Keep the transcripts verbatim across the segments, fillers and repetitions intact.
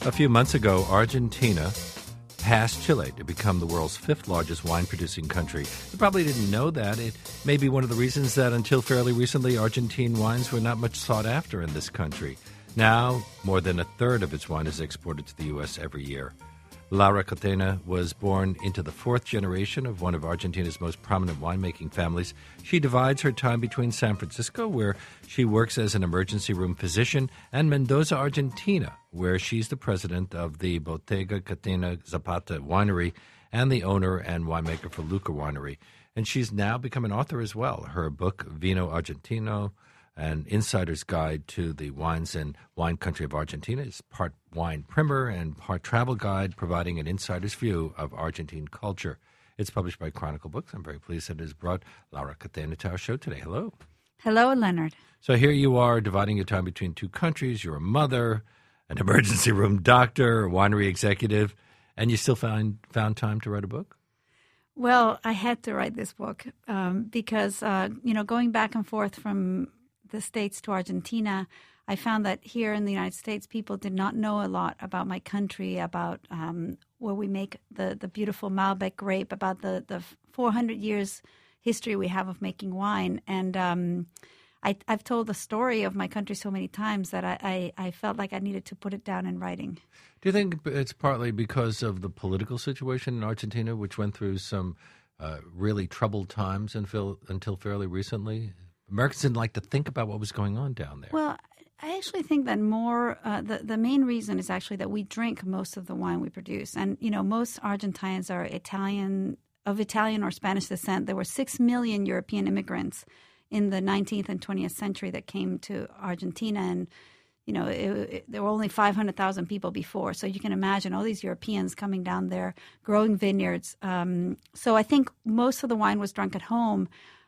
A few months ago, Argentina passed Chile to become the world's fifth largest wine-producing country. You probably didn't know that. It may be one of the reasons that until fairly recently, Argentine wines were not much sought after in this country. Now, more than a third of its wine is exported to the U S every year. Laura Catena was born into the fourth generation of one of Argentina's most prominent winemaking families. She divides her time between San Francisco, where she works as an emergency room physician, and Mendoza, Argentina, where she's the president of the Bottega Catena Zapata winery and the owner and winemaker for Luca Winery. And she's now become an author as well. Her book, Vino Argentino, an insider's guide to the wines and wine country of Argentina, is part wine primer and part travel guide, providing an insider's view of Argentine culture. It's published by Chronicle Books. I'm very pleased that it has brought Laura Catena to our show today. Hello. Hello, Leonard. So here you are dividing your time between two countries. You're a mother, an emergency room doctor, a winery executive, and you still found, found time to write a book? Well, I had to write this book um, because, uh, you know, going back and forth from the States to Argentina, I found that here in the United States, people did not know a lot about my country, about um, where we make the, the beautiful Malbec grape, about the, the four hundred years history we have of making wine. And um, I, I've told the story of my country so many times that I, I, I felt like I needed to put it down in writing. Do you think it's partly because of the political situation in Argentina, which went through some uh, really troubled times until, until fairly recently? Americans didn't like to think about what was going on down there. Well, I actually think that more, uh, the, the main reason is actually that we drink most of the wine we produce. And, you know, most Argentines are Italian, of Italian or Spanish descent. There were six million European immigrants in the nineteenth and twentieth century that came to Argentina. And, you know, it, it, there were only five hundred thousand people before. So you can imagine all these Europeans coming down there, growing vineyards. Um, so I think most of the wine was drunk at home.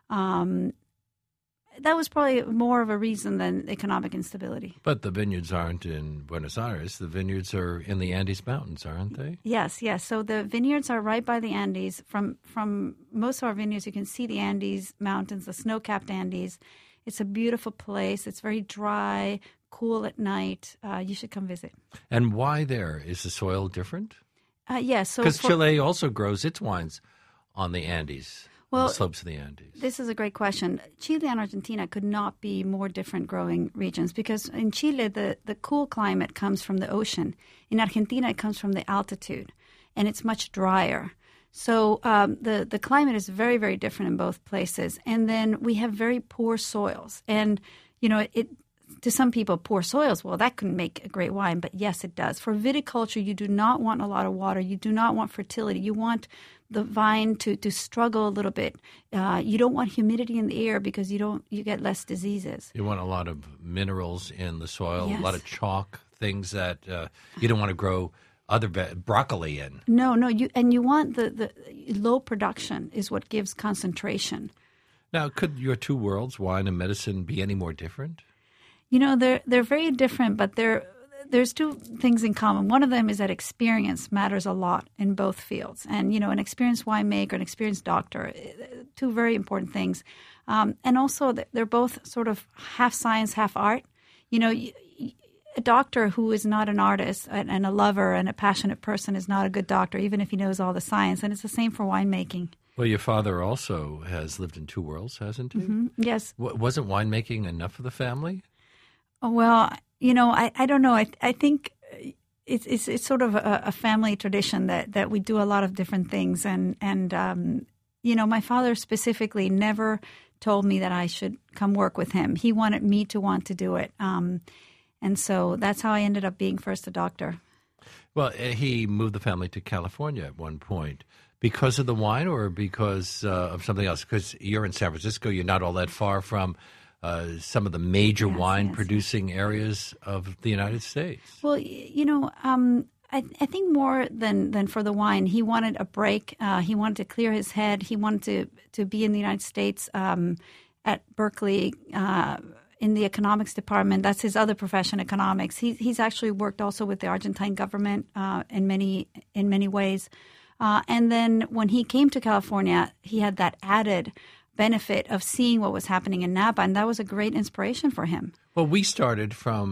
Um That was probably more of a reason than economic instability. But the vineyards aren't in Buenos Aires. The vineyards are in the Andes Mountains, aren't they? Yes, yes. So the vineyards are right by the Andes. From from most of our vineyards, you can see the Andes Mountains, the snow-capped Andes. It's a beautiful place. It's very dry, cool at night. Uh, you should come visit. And why there? Is the soil different? Uh, yes. Yeah, so because Chile also grows its wines on the Andes. Well, the slopes of the Andes. This is a great question. Chile and Argentina could not be more different growing regions because in Chile, the, the cool climate comes from the ocean. In Argentina, it comes from the altitude, and it's much drier. So um, the, the climate is very, very different in both places. And then we have very poor soils. And, you know, it to some people, poor soils, well, that couldn't make a great wine. But yes, it does. For viticulture, you do not want a lot of water. You do not want fertility. You want the vine to, to struggle a little bit. Uh, you don't want humidity in the air because you don't you get less diseases. You want a lot of minerals in the soil, yes. A lot of chalk, things that uh, you don't want to grow other be- broccoli in. No, no, you and you want the, the low production is what gives concentration. Now, could your two worlds, wine and medicine, be any more different? You know, they're they're very different, but they're There's two things in common. One of them is that experience matters a lot in both fields. And, you know, an experienced winemaker, an experienced doctor, two very important things. Um, and also they're both sort of half science, half art. You know, a doctor who is not an artist and a lover and a passionate person is not a good doctor, even if he knows all the science. And it's the same for winemaking. Well, your father also has lived in two worlds, hasn't he? Mm-hmm. Yes. W- wasn't winemaking enough for the family? Well, you know, I, I don't know. I I think it's it's it's sort of a, a family tradition that, that we do a lot of different things. And, and um, you know, my father specifically never told me that I should come work with him. He wanted me to want to do it. Um, and so that's how I ended up being first a doctor. Well, he moved the family to California at one point. Because of the wine or because uh, of something else? Because you're in San Francisco. You're not all that far from Uh, some of the major yes, wine-producing yes. areas of the United States. Well, you know, um, I, I think more than, than for the wine, he wanted a break. Uh, he wanted to clear his head. He wanted to, to be in the United States um, at Berkeley uh, in the economics department. That's his other profession, economics. He, he's actually worked also with the Argentine government uh, in many in many ways. Uh, and then when he came to California, he had that added benefit of seeing what was happening in Napa, and that was a great inspiration for him. Well, we started from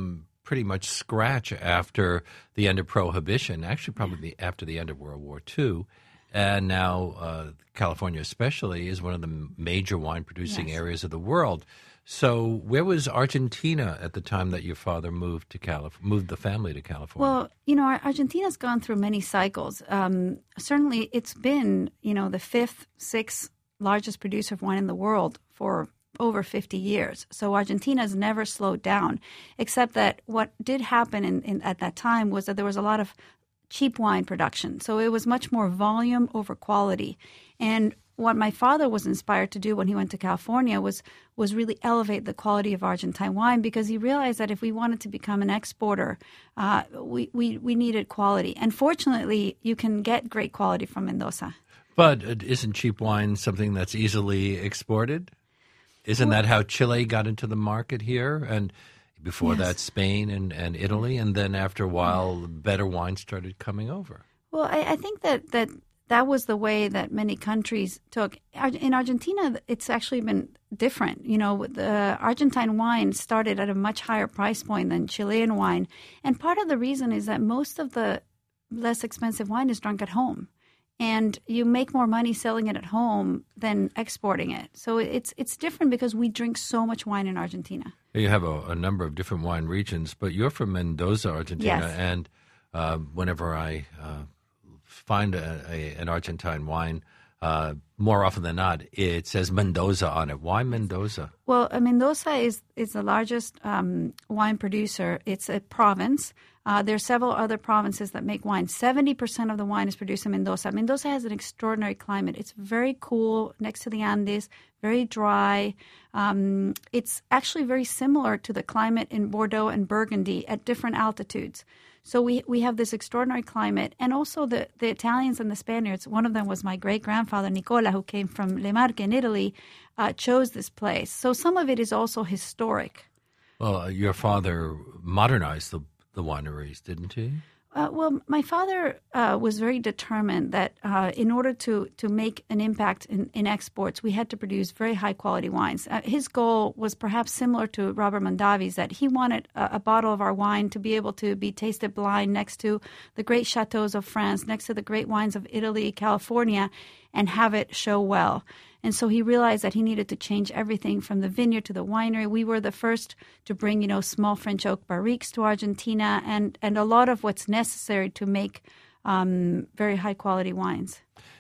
pretty much scratch after the end of Prohibition, actually probably yeah. after the end of World War Two. And now uh, California especially is one of the major wine-producing yes. areas of the world. So where was Argentina at the time that your father moved to Calif- moved the family to California? Well, you know, Argentina's gone through many cycles. Um, certainly it's been, you know, the fifth, sixth largest producer of wine in the world for over fifty years. So Argentina's never slowed down, except that what did happen in, in, at that time was that there was a lot of cheap wine production. So it was much more volume over quality. And what my father was inspired to do when he went to California was was really elevate the quality of Argentine wine, because he realized that if we wanted to become an exporter, uh, we, we, we needed quality. And fortunately, you can get great quality from Mendoza. But isn't cheap wine something that's easily exported? Isn't well, that how Chile got into the market here? And before yes. that, Spain and, and Italy. And then after a while, yeah. better wine started coming over. Well, I, I think that, that that was the way that many countries took. In Argentina, it's actually been different. You know, the Argentine wine started at a much higher price point than Chilean wine. And part of the reason is that most of the less expensive wine is drunk at home. And you make more money selling it at home than exporting it. So it's it's different because we drink so much wine in Argentina. You have a, a number of different wine regions, but you're from Mendoza, Argentina. Yes. And uh, whenever I uh, find a, a, an Argentine wine, uh, more often than not, it says Mendoza on it. Why Mendoza? Well, uh, Mendoza is, is the largest um, wine producer. It's a province. Uh, there are several other provinces that make wine. seventy percent of the wine is produced in Mendoza. Mendoza has an extraordinary climate. It's very cool next to the Andes, very dry. Um, it's actually very similar to the climate in Bordeaux and Burgundy at different altitudes. So we we have this extraordinary climate. And also the, the Italians and the Spaniards, one of them was my great-grandfather, Nicola, who came from Le Marche in Italy, uh, chose this place. So some of it is also historic. Well, uh, your father modernized the the wineries, didn't he? Uh, well, my father uh, was very determined that uh, in order to, to make an impact in, in exports, we had to produce very high-quality wines. Uh, his goal was perhaps similar to Robert Mondavi's, that he wanted a, a bottle of our wine to be able to be tasted blind next to the great chateaus of France, next to the great wines of Italy, California, and have it show well. And so he realized that he needed to change everything from the vineyard to the winery. We were the first to bring, you know, small French oak barriques to Argentina, and, and a lot of what's necessary to make um, very high-quality wines.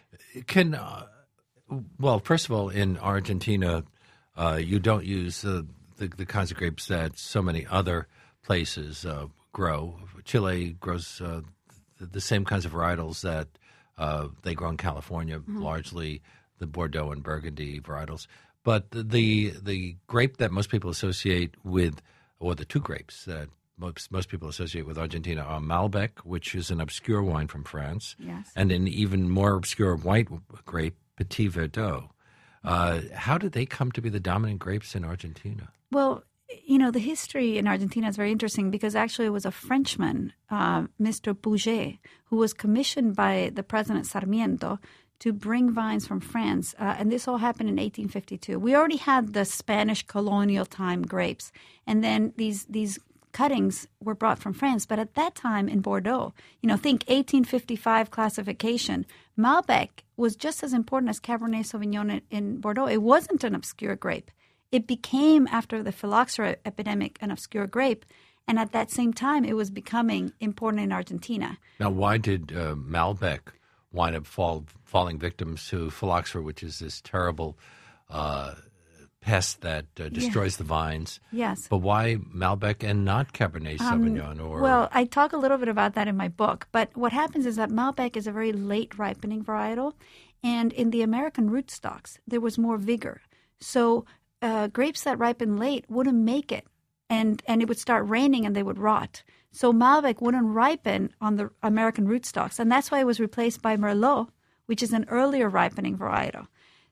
Can, uh, well, first of all, in Argentina, uh, you don't use uh, the, the kinds of grapes that so many other places uh, grow. Chile grows uh, the, the same kinds of varietals that uh, they grow in California, mm-hmm. largely the Bordeaux and Burgundy varietals. But the the grape that most people associate with, or the two grapes that most, most people associate with Argentina are Malbec, which is an obscure wine from France, yes. and an even more obscure white grape, Petit Verdot. Uh, how did they come to be the dominant grapes in Argentina? Well, you know, the history in Argentina is very interesting because actually it was a Frenchman, uh, Mister Puget, who was commissioned by the President Sarmiento to bring vines from France. Uh, and this all happened in eighteen fifty-two. We already had the Spanish colonial time grapes. And then these these cuttings were brought from France. But at that time in Bordeaux, you know, think eighteen fifty-five classification, Malbec was just as important as Cabernet Sauvignon in, in Bordeaux. It wasn't an obscure grape. It became, after the phylloxera epidemic, an obscure grape. And at that same time, it was becoming important in Argentina. Now, why did uh, Malbec wind up fall, falling victims to phylloxera, which is this terrible uh, pest that uh, destroys yeah. the vines? Yes. But why Malbec and not Cabernet Sauvignon? Um, or Well, I talk a little bit about that in my book. But what happens is that Malbec is a very late ripening varietal. And in the American rootstocks, there was more vigor. So uh, grapes that ripen late wouldn't make it. And, and it would start raining and they would rot. So Malbec wouldn't ripen on the American rootstocks. And that's why it was replaced by Merlot, which is an earlier ripening varietal.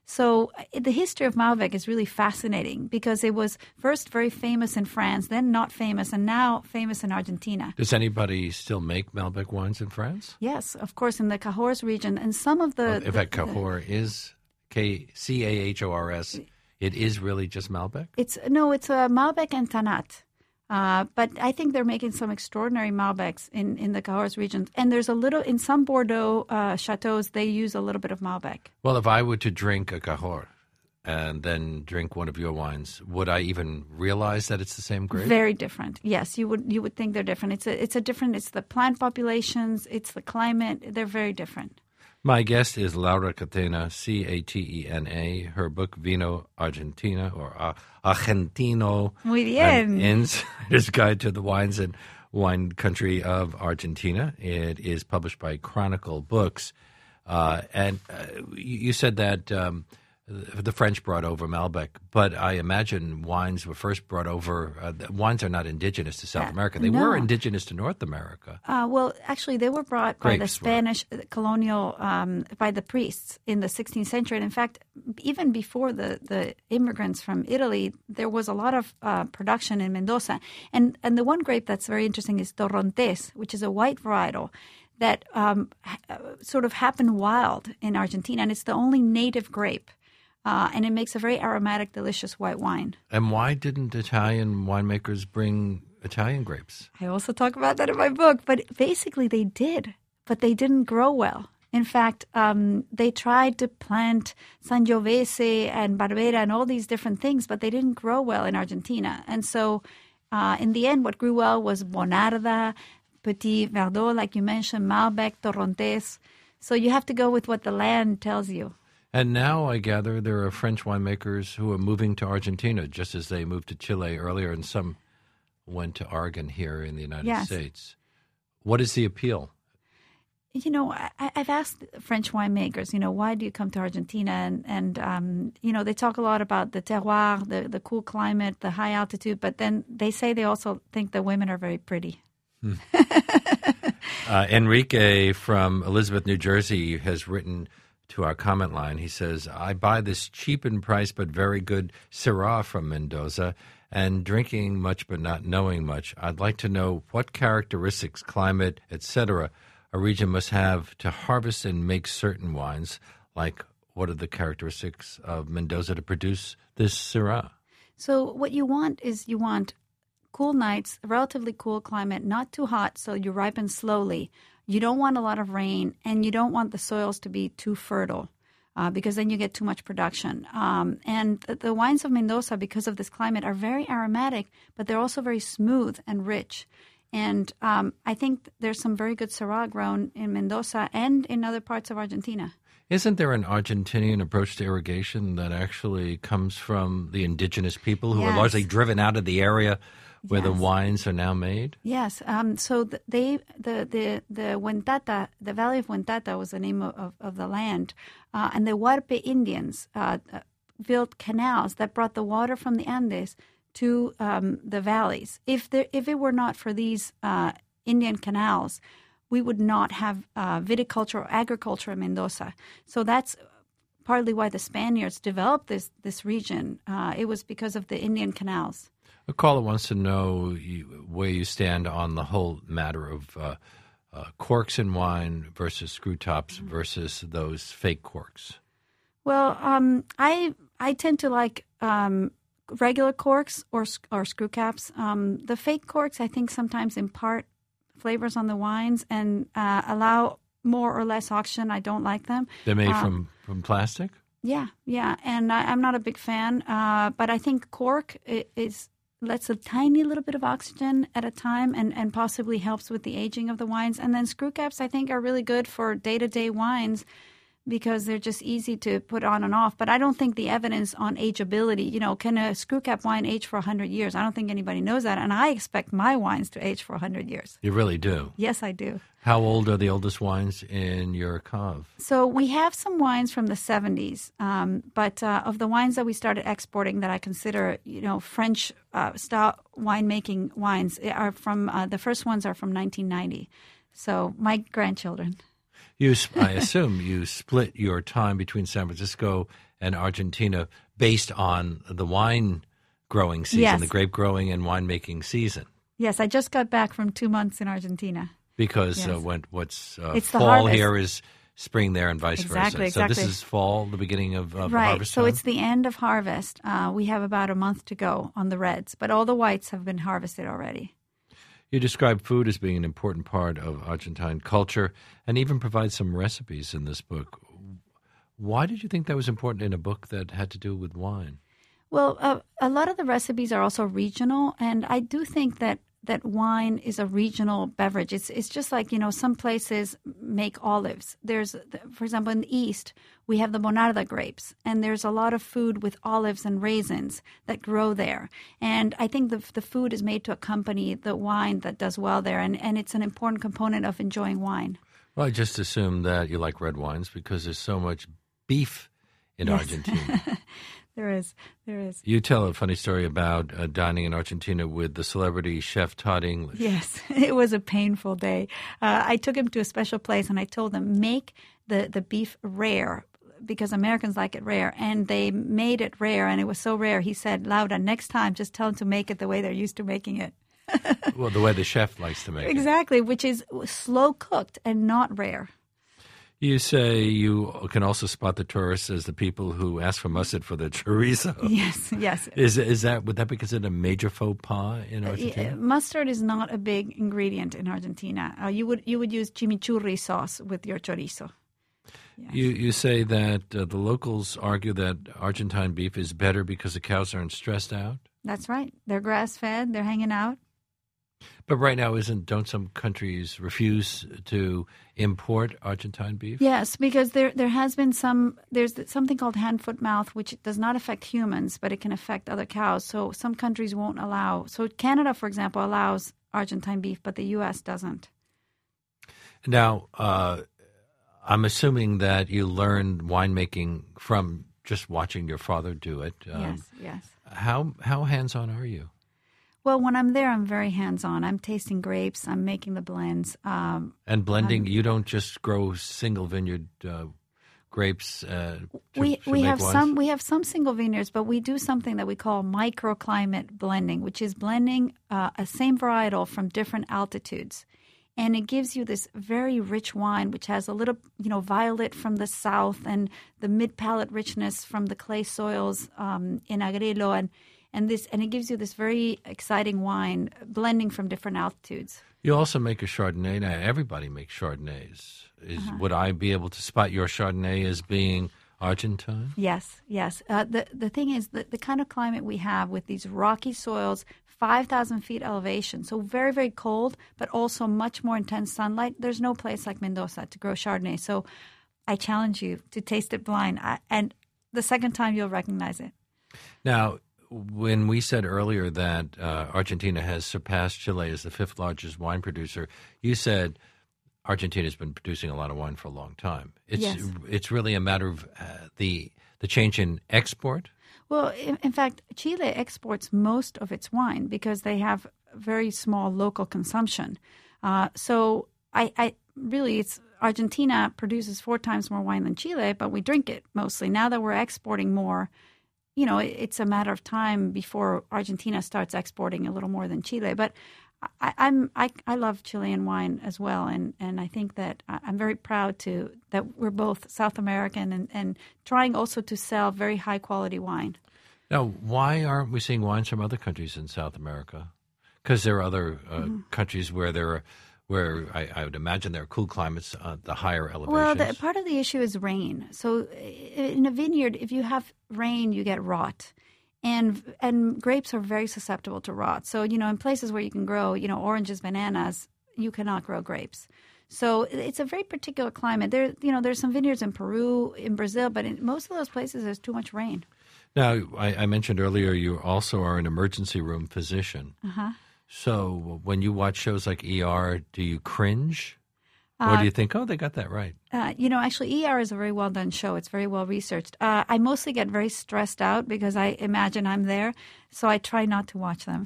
So the history of Malbec is really fascinating because it was first very famous in France, then not famous, and now famous in Argentina. Does anybody still make Malbec wines in France? Yes, of course, in the Cahors region. And some of the... Well, in fact, Cahors is K C A H O R S. It is really just Malbec? It's No, it's a Malbec and Tannat. Uh, but I think they're making some extraordinary Malbecs in, in the Cahors region. And there's a little, in some Bordeaux uh, chateaus, they use a little bit of Malbec. Well, if I were to drink a Cahors and then drink one of your wines, would I even realize that it's the same grape? Very different. Yes, you would you would think they're different. It's a, it's a different, it's the plant populations, it's the climate. They're very different. My guest is Laura Catena, C A T E N A. Her book, Vino Argentina, or uh, Argentino, Muy bien. An Insider's Guide to the Wines and Wine Country of Argentina. It is published by Chronicle Books. Uh, and uh, you said that um, the French brought over Malbec, but I imagine wines were first brought over. Uh, wines are not indigenous to South Yeah, America. They no. were indigenous to North America. Uh, well, actually, they were brought by the Grapes were. Spanish colonial, um, by the priests in the sixteenth century. And in fact, even before the, the immigrants from Italy, there was a lot of uh, production in Mendoza. And and the one grape that's very interesting is Torrontés, which is a white varietal that um, ha- sort of happened wild in Argentina. And it's the only native grape. Uh, and it makes a very aromatic, delicious white wine. And why didn't Italian winemakers bring Italian grapes? I also talk about that in my book. But basically they did, but they didn't grow well. In fact, um, they tried to plant Sangiovese and Barbera and all these different things, but they didn't grow well in Argentina. And so uh, in the end, what grew well was Bonarda, Petit Verdot, like you mentioned, Malbec, Torrontés. So you have to go with what the land tells you. And now I gather there are French winemakers who are moving to Argentina, just as they moved to Chile earlier, and some went to Oregon here in the United Yes. States. What is the appeal? You know, I, I've asked French winemakers, you know, why do you come to Argentina? And, and um, you know, they talk a lot about the terroir, the, the cool climate, the high altitude, but then they say they also think the women are very pretty. Hmm. uh, Enrique from Elizabeth, New Jersey, has written to our comment line. He says, I buy this cheap in price but very good Syrah from Mendoza, and drinking much but not knowing much, I'd like to know what characteristics, climate, et cetera, a region must have to harvest and make certain wines. Like, what are the characteristics of Mendoza to produce this Syrah? So what you want is you want cool nights, a relatively cool climate, not too hot, so you ripen slowly. You don't want a lot of rain, and you don't want the soils to be too fertile uh, because then you get too much production. Um, and the, the wines of Mendoza, because of this climate, are very aromatic, but they're also very smooth and rich. And um, I think there's some very good Syrah grown in Mendoza and in other parts of Argentina. Isn't there an Argentinian approach to irrigation that actually comes from the indigenous people who Yes. are largely driven out of the area where Yes. the wines are now made? Yes. Um, so the, they, the the the Huentata, the Valley of Huentata was the name of, of, of the land, uh, and the Huarpe Indians uh, uh, built canals that brought the water from the Andes to um, the valleys. If there, if it were not for these uh, Indian canals, we would not have uh, viticulture or agriculture in Mendoza. So that's partly why the Spaniards developed this this region. Uh, it was because of the Indian canals. A caller wants to know you, where you stand on the whole matter of uh, uh, corks in wine versus screw tops versus those fake corks. Well, um, I I tend to like um, regular corks or or screw caps. Um, the fake corks, I think, sometimes impart flavors on the wines and uh, allow more or less oxygen. I don't like them. They're made Um, from, from plastic? Yeah, yeah, and I, I'm not a big fan. Uh, but I think cork i- is lets a tiny little bit of oxygen at a time and, and possibly helps with the aging of the wines. And then screw caps, I think, are really good for day-to-day wines because they're just easy to put on and off. But I don't think the evidence on ageability, you know, can a screw cap wine age for one hundred years? I don't think anybody knows that. And I expect my wines to age for one hundred years. You really do? Yes, I do. How old are the oldest wines in your cave? So we have some wines from the seventies, um, but uh, of the wines that we started exporting that I consider, you know, French uh, style winemaking wines are from, uh, the first ones are from nineteen ninety. So my grandchildren. You, I assume you split your time between San Francisco and Argentina based on the wine growing season, Yes. the grape growing and winemaking season. Yes, I just got back from two months in Argentina. Because uh, Yes. when what's uh, It's the fall harvest. here is spring there and vice Exactly, versa. exactly. So this is fall, the beginning of, of right. harvest So time? it's the end of harvest. Uh, we have about a month to go on the reds, but all the whites have been harvested already. You describe food as being an important part of Argentine culture and even provide some recipes in this book. Why did you think that was important in a book that had to do with wine? Well, uh, a lot of the recipes are also regional, and I do think that that wine is a regional beverage. It's it's just like, you know, some places make olives. There's, for example, in the East, we have the Bonarda grapes, and there's a lot of food with olives and raisins that grow there. And I think the the food is made to accompany the wine that does well there, and, and it's an important component of enjoying wine. Well, I just assumed that you like red wines because there's so much beef in Yes. Argentina. There is, there is. You tell a funny story about uh, dining in Argentina with the celebrity chef Todd English. Yes, it was a painful day. Uh, I took him to a special place, and I told them, make the, the beef rare, because Americans like it rare. And they made it rare, and it was so rare. He said, Laura, next time, just tell them to make it the way they're used to making it. Well, the way the chef likes to make it. Exactly, which is slow cooked and not rare. You say you can also spot the tourists as the people who ask for mustard for their chorizo. Yes, yes. Is is that would that be considered a major faux pas in Uh, Argentina? mustard is not a big ingredient in Argentina. Uh, you would you would use chimichurri sauce with your chorizo. Yes. You you say that uh, the locals argue that Argentine beef is better because the cows aren't stressed out. That's right. They're grass fed. They're hanging out. But right now, isn't don't some countries refuse to import Argentine beef? Yes, because there there has been some, there's something called hand, foot, mouth, which does not affect humans, but it can affect other cows. So some countries won't allow. So Canada, for example, allows Argentine beef, but the U S doesn't. Now, uh, I'm assuming that you learned winemaking from just watching your father do it. Um, yes, yes. How how hands-on are you? Well, when I'm there, I'm very hands-on. I'm tasting grapes. I'm making the blends. Um, And blending, um, you don't just grow single vineyard uh, grapes. Uh, to, we to we make have wines? some we have some single vineyards, but we do something that we call microclimate blending, which is blending uh, a same varietal from different altitudes, and it gives you this very rich wine, which has a little, you know, violet from the south and the mid-palate richness from the clay soils um, in Agrelo, and and this and it gives you this very exciting wine blending from different altitudes. You also make a Chardonnay. Now, everybody makes Chardonnays. Is Uh-huh. Would I be able to spot your Chardonnay as being Argentine? Yes, yes. Uh, the the thing is that the kind of climate we have with these rocky soils, five thousand feet elevation, so very, very cold, but also much more intense sunlight. There's no place like Mendoza to grow Chardonnay. So I challenge you to taste it blind, I, and the second time you'll recognize it. Now, when we said earlier that uh, Argentina has surpassed Chile as the fifth largest wine producer, you said Argentina's been producing a lot of wine for a long time. It's Yes. it's really a matter of uh, the the change in export. Well, in, in fact, Chile exports most of its wine because they have very small local consumption. Uh, so I, I really, it's Argentina produces four times more wine than Chile, but we drink it mostly. Now that we're exporting more, you know, it, it's a matter of time before Argentina starts exporting a little more than Chile. But I, I'm I, I love Chilean wine as well, and, and I think that I'm very proud to that we're both South American and, and trying also to sell very high quality wine. Now, why aren't we seeing wines from other countries in South America? Because there are other uh, mm-hmm. countries where there are, where I, I would imagine there are cool climates, uh, the higher elevations. Well, the, part of the issue is rain. So in a vineyard, if you have rain, you get rot. And and grapes are very susceptible to rot. So, you know, in places where you can grow, you know, oranges, bananas, you cannot grow grapes. So it's a very particular climate. There, you know, there's some vineyards in Peru, in Brazil, but in most of those places, there's too much rain. Now, I, I mentioned earlier you also are an emergency room physician. Uh-huh. So when you watch shows like E R, do you cringe? Or do you think, oh, they got that right? Uh, you know, actually, E R is a very well-done show. It's very well-researched. Uh, I mostly get very stressed out because I imagine I'm there, so I try not to watch them.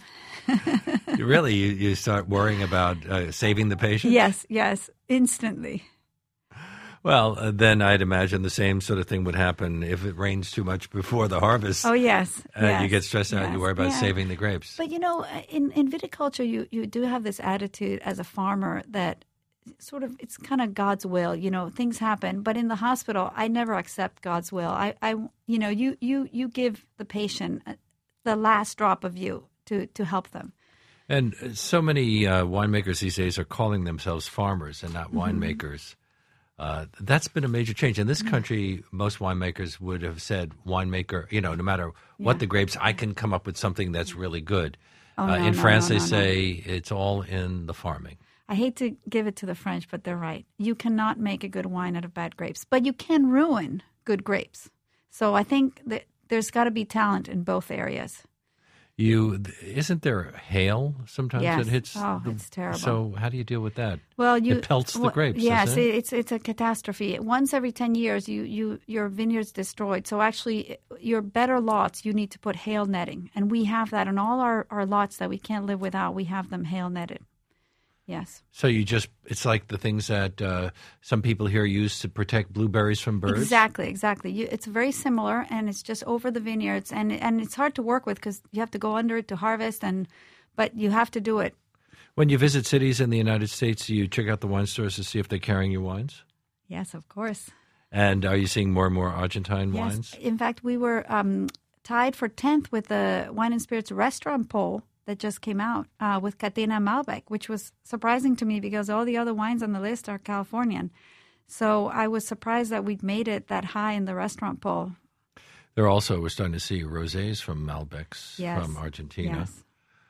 Really? You, you start worrying about uh, saving the patient? Yes, yes, instantly. Well, uh, then I'd imagine the same sort of thing would happen if it rains too much before the harvest. Oh, yes. Uh, yes you get stressed out. yes, You worry about yeah. saving the grapes. But, you know, in, in viticulture, you, you do have this attitude as a farmer that sort of, it's kind of God's will, you know, things happen. But in the hospital, I never accept God's will. I, I you know, you, you, you give the patient the last drop of you to, to help them. And so many uh, winemakers these days are calling themselves farmers and not Mm-hmm. winemakers. Uh, that's been a major change. In this country, most winemakers would have said winemaker, you know, no matter what Yeah. the grapes, I can come up with something that's really good. Oh, uh, no, in no, France, no, they no, say it's all in the farming. I hate to give it to the French, but they're right. You cannot make a good wine out of bad grapes, but you can ruin good grapes. So I think that there's got to be talent in both areas. You isn't there hail sometimes Yes. that hits? Oh, the- it's terrible. So how do you deal with that? Well, you It pelts the well, grapes, Yes, doesn't it? it's it's a catastrophe. Once every ten years, you, you your vineyard's destroyed. So actually, your better lots, you need to put hail netting, and we have that on all our, our lots that we can't live without. We have them hail netted. Yes. So you just, it's like the things that uh, some people here use to protect blueberries from birds? Exactly, exactly. You, it's very similar, and it's just over the vineyards, and and it's hard to work with because you have to go under it to harvest, and but you have to do it. When you visit cities in the United States, do you check out the wine stores to see if they're carrying your wines? Yes, of course. And are you seeing more and more Argentine Yes. wines? In fact, we were um, tied for tenth with the Wine and Spirits restaurant poll that just came out uh, with Catena Malbec, which was surprising to me because all the other wines on the list are Californian. So I was surprised that we'd made it that high in the restaurant poll. There also, we're starting to see rosés from Malbecs Yes. from Argentina. Yes.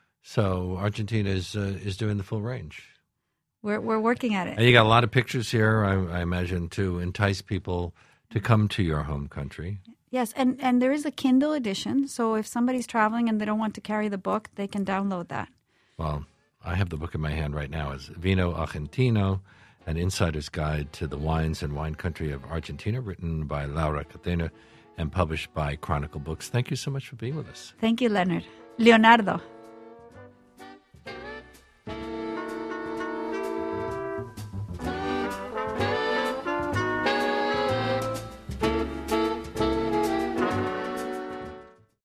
So Argentina is uh, is doing the full range. We're, we're working at it. And you got a lot of pictures here, I, I imagine, to entice people to come to your home country. Yes, and, and there is a Kindle edition. So if somebody's traveling and they don't want to carry the book, they can download that. Well, I have the book in my hand right now. It's Vino Argentino, An Insider's Guide to the Wines and Wine Country of Argentina, written by Laura Catena and published by Chronicle Books. Thank you so much for being with us. Thank you, Leonard. Leonardo.